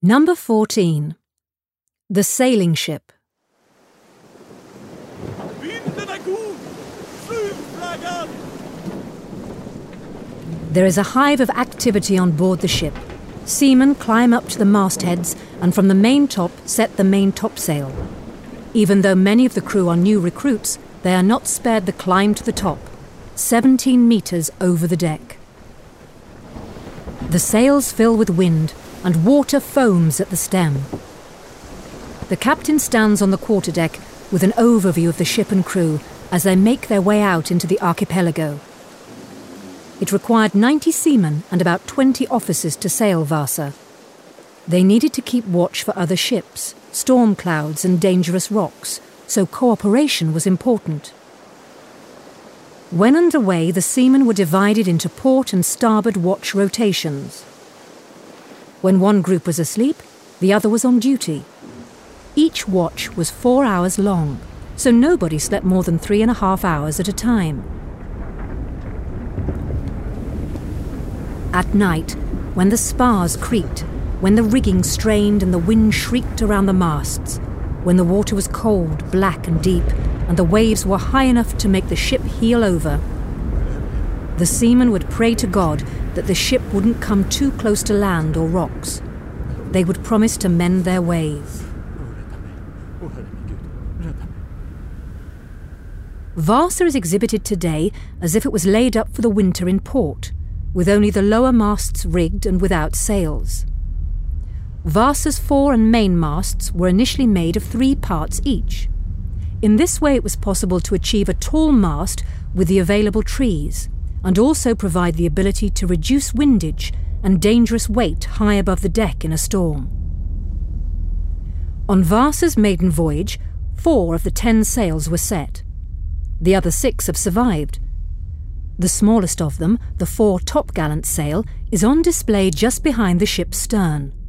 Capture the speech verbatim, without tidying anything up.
Number fourteen. The Sailing Ship. There is a hive of activity on board the ship. Seamen climb up to the mastheads and from the main top set the main topsail. Even though many of the crew are new recruits, they are not spared the climb to the top, seventeen metres over the deck. The sails fill with wind and water foams at the stem. The captain stands on the quarterdeck with an overview of the ship and crew as they make their way out into the archipelago. It required ninety seamen and about twenty officers to sail Vasa. They needed to keep watch for other ships, storm clouds and dangerous rocks, so cooperation was important. When underway, the seamen were divided into port and starboard watch rotations. When one group was asleep, the other was on duty. Each watch was four hours long, so nobody slept more than three and a half hours at a time. At night, when the spars creaked, when the rigging strained and the wind shrieked around the masts, when the water was cold, black and deep, and the waves were high enough to make the ship heel over, the seamen would pray to God that the ship wouldn't come too close to land or rocks. They would promise to mend their ways. Vasa is exhibited today as if it was laid up for the winter in port, with only the lower masts rigged and without sails. Vasa's fore and main masts were initially made of three parts each. In this way it was possible to achieve a tall mast with the available trees, and also provide the ability to reduce windage and dangerous weight high above the deck in a storm. On Vasa's maiden voyage, four of the ten sails were set. The other six have survived. The smallest of them, the fore topgallant sail, is on display just behind the ship's stern.